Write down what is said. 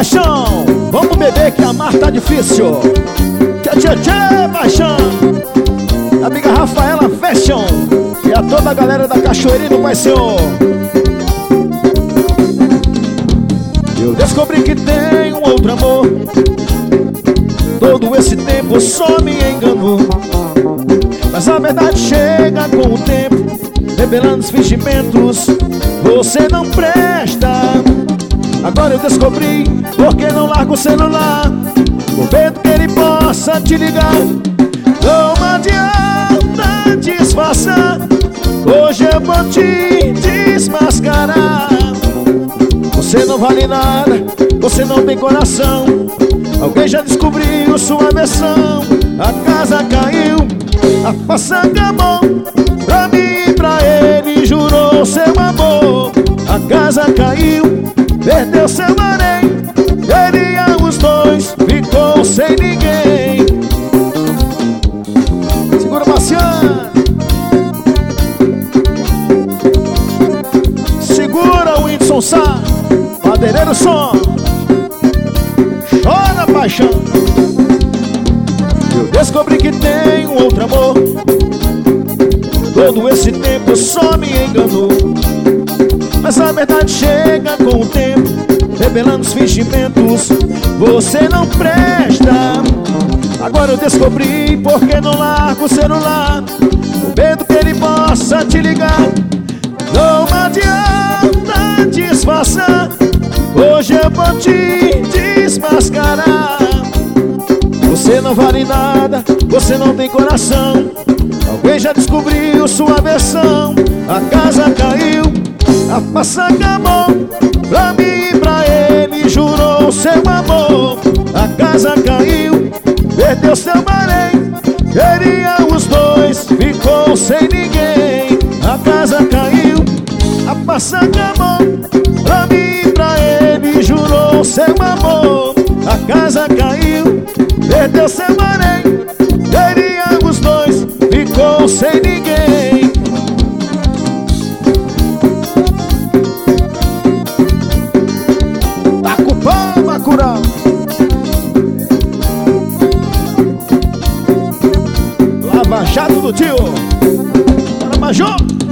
paixão, vamos beber que a mar tá difícil. Tchê, tchê, tchê, paixão. Amiga Rafaela Fashion e a toda a galera da Cachoeirinha do Pai Senhor. Eu descobri que tem um outro amor. Todo esse tempo só me enganou. Mas a verdade chega com o tempo, revelando os fingimentos. Você não presta. Agora eu descobri porque não largo o celular, com medo que ele possa te ligar. Não adianta disfarçar, hoje eu vou te desmascarar. Você não vale nada, você não tem coração. Alguém já descobriu sua versão. A casa caiu, a façanha acabou. Pra mim e pra ele jurou seu amor. A casa caiu, perdeu seu harém. Queria os dois, ficou sem ninguém. Segura Marciano, segura o Whindersson Sá, Madeireiro Som. Chora paixão. Eu descobri que tem um outro amor. Todo esse tempo só me enganou. Mas a verdade chega com o tempo, revelando os fingimentos. Você não presta. Agora eu descobri porque não largo o celular, com medo que ele possa te ligar. Não adianta disfarçar, hoje eu vou te desmascarar. Você não vale nada, você não tem coração. Alguém já descobriu sua versão. A casa caiu, a façanha acabou. Pra mim e pra ele jurou seu amor. A casa caiu, perdeu seu harém. Queria os dois, ficou sem ninguém. A casa caiu, a façanha acabou. Pra mim e pra ele jurou seu amor. A casa caiu, perdeu seu harém. Queria os dois, ficou sem ninguém. Tá com pão, Bacurau. Lava Jato do Tio. Para Major.